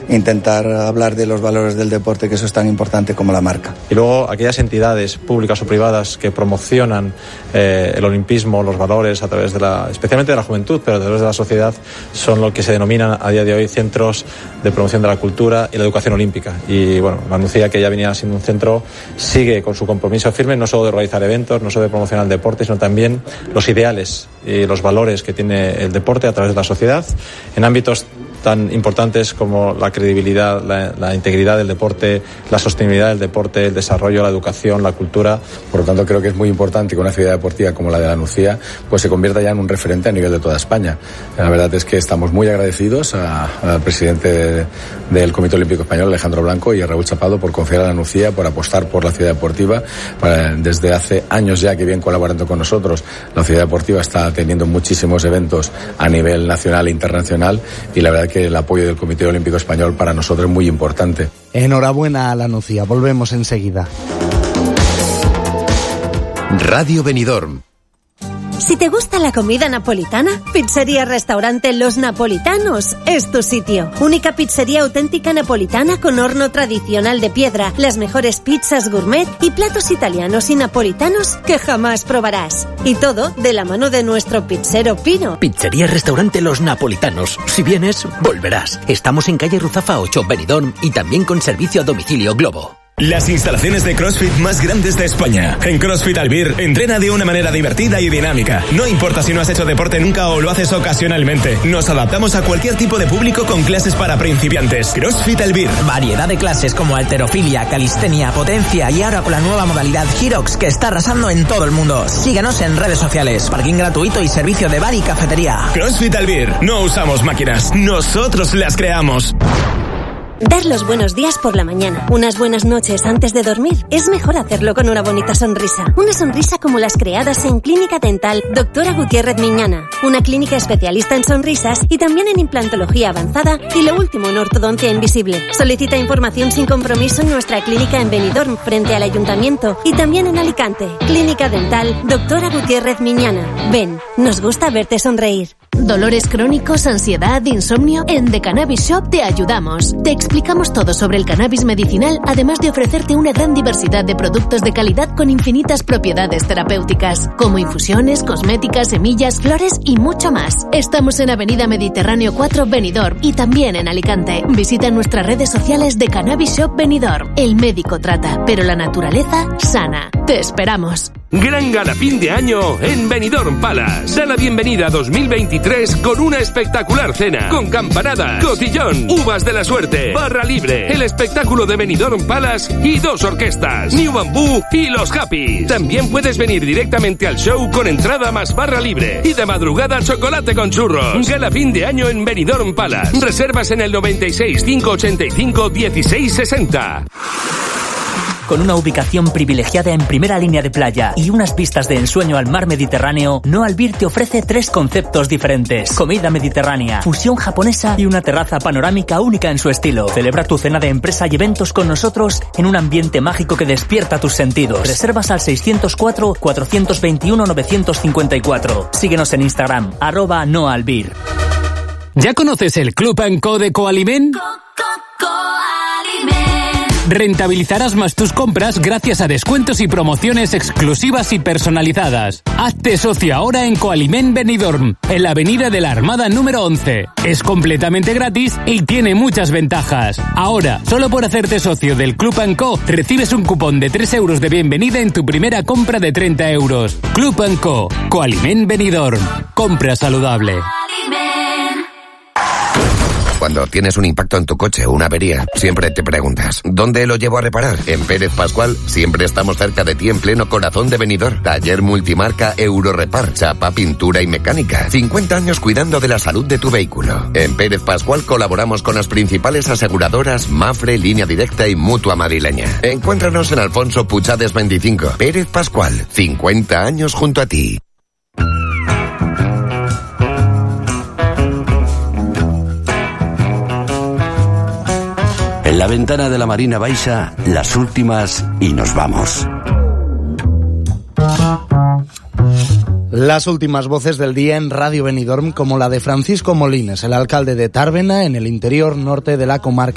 intentar hablar de los valores del deporte, que eso es tan importante como la marca. Y luego aquellas entidades públicas o privadas que promocionan el olimpismo, los valores a través especialmente de la juventud, pero a través de la sociedad, son lo que se denominan a día de hoy centros de promoción de la cultura y la educación olímpica. Y bueno, la Nucía, que ya venía siendo un centro, sigue con su compromiso firme, no solo de organizar eventos, no solo de promocionar el deporte, sino también los ideales y los valores que tiene el deporte a través de la sociedad en ámbitos tan importantes como la credibilidad, la integridad del deporte, la sostenibilidad del deporte, el desarrollo, la educación, la cultura. Por lo tanto, creo que es muy importante que una ciudad deportiva como la de la Nucía pues se convierta ya en un referente a nivel de toda España. La verdad es que estamos muy agradecidos al presidente del Comité Olímpico Español, Alejandro Blanco, y a Raúl Chapado por confiar a la Nucía, por apostar por la ciudad deportiva. Desde hace años ya que vienen colaborando con nosotros, la ciudad deportiva está teniendo muchísimos eventos a nivel nacional e internacional, y la verdad que el apoyo del Comité Olímpico Español para nosotros es muy importante. Enhorabuena a la Nucía, volvemos enseguida. Radio Benidorm. Si te gusta la comida napolitana, Pizzería Restaurante Los Napolitanos es tu sitio. Única pizzería auténtica napolitana con horno tradicional de piedra, las mejores pizzas gourmet y platos italianos y napolitanos que jamás probarás. Y todo de la mano de nuestro pizzero Pino. Pizzería Restaurante Los Napolitanos. Si vienes, volverás. Estamos en calle Ruzafa 8, Benidorm, y también con servicio a domicilio Globo. Las instalaciones de CrossFit más grandes de España. En CrossFit Albir, entrena de una manera divertida y dinámica. No importa si no has hecho deporte nunca o lo haces ocasionalmente. Nos adaptamos a cualquier tipo de público con clases para principiantes. CrossFit Albir. Variedad de clases como halterofilia, calistenia, potencia y ahora con la nueva modalidad Hyrox, que está arrasando en todo el mundo. Síguenos en redes sociales. Parking gratuito y servicio de bar y cafetería. CrossFit Albir. No usamos máquinas. Nosotros las creamos. Dar los buenos días por la mañana, unas buenas noches antes de dormir, es mejor hacerlo con una bonita sonrisa. Una sonrisa como las creadas en Clínica Dental Doctora Gutiérrez Miñana, una clínica especialista en sonrisas y también en implantología avanzada y lo último en ortodoncia invisible. Solicita información sin compromiso en nuestra clínica en Benidorm, frente al Ayuntamiento, y también en Alicante. Clínica Dental Doctora Gutiérrez Miñana. Ven, nos gusta verte sonreír. Dolores crónicos, ansiedad, insomnio. En The Cannabis Shop te ayudamos. Te explicamos todo sobre el cannabis medicinal, además de ofrecerte una gran diversidad de productos de calidad con infinitas propiedades terapéuticas, como infusiones, cosméticas, semillas, flores y mucho más. Estamos en Avenida Mediterráneo 4, Benidorm, y también en Alicante. Visita nuestras redes sociales de Cannabis Shop Benidorm. El médico trata, pero la naturaleza sana. Te esperamos. Gran gala fin de año en Benidorm Palace. Da la bienvenida a 2023 con una espectacular cena, con campanada, cotillón, uvas de la suerte, barra libre, el espectáculo de Benidorm Palace y 2 orquestas, New Bamboo y Los Happy. También puedes venir directamente al show con entrada más barra libre y de madrugada chocolate con churros. Gala fin de año en Benidorm Palace. Reservas en el 96 585 1660. Con una ubicación privilegiada en primera línea de playa y unas vistas de ensueño al mar Mediterráneo, No Albir te ofrece 3 conceptos diferentes: comida mediterránea, fusión japonesa y una terraza panorámica única en su estilo. Celebra tu cena de empresa y eventos con nosotros en un ambiente mágico que despierta tus sentidos. Reservas al 604 421 954. Síguenos en Instagram, @NoAlbir. ¿Ya conoces el Club & Co de Coalimen? Rentabilizarás más tus compras gracias a descuentos y promociones exclusivas y personalizadas. Hazte socio ahora en Coalimen Benidorm, en la Avenida de la Armada número 11. Es completamente gratis y tiene muchas ventajas. Ahora, solo por hacerte socio del Club & Co, recibes un cupón de 3 euros de bienvenida en tu primera compra de 30 euros. Club & Co, Coalimen Benidorm. Compra saludable. Cuando tienes un impacto en tu coche o una avería, siempre te preguntas, ¿dónde lo llevo a reparar? En Pérez Pascual siempre estamos cerca de ti en pleno corazón de Benidorm. Taller multimarca Eurorepar, chapa, pintura y mecánica. 50 años cuidando de la salud de tu vehículo. En Pérez Pascual colaboramos con las principales aseguradoras Mafre, Línea Directa y Mutua Madrileña. Encuéntranos en Alfonso Puchades 25. Pérez Pascual, 50 años junto a ti. En la ventana de la Marina Baixa, las últimas y nos vamos. Las últimas voces del día en Radio Benidorm, como la de Francisco Molines, el alcalde de Tàrbena, en el interior norte de la comarca.